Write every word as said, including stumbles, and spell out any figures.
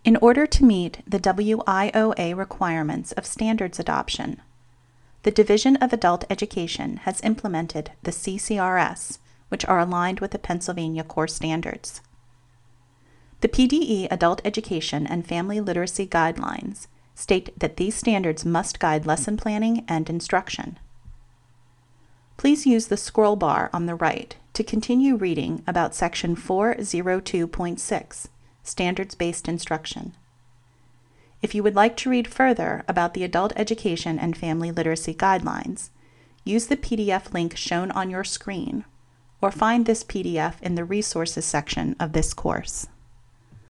In order to meet the W I O A requirements of standards adoption, the Division of Adult Education has implemented the C C R S, which are aligned with the Pennsylvania Core Standards. The P D E Adult Education and Family Literacy Guidelines state that these standards must guide lesson planning and instruction. Please use the scroll bar on the right to continue reading about Section four oh two point six, Standards-Based Instruction. If you would like to read further about the Adult Education and Family Literacy Guidelines, use the P D F link shown on your screen, or find this P D F in the Resources section of this course.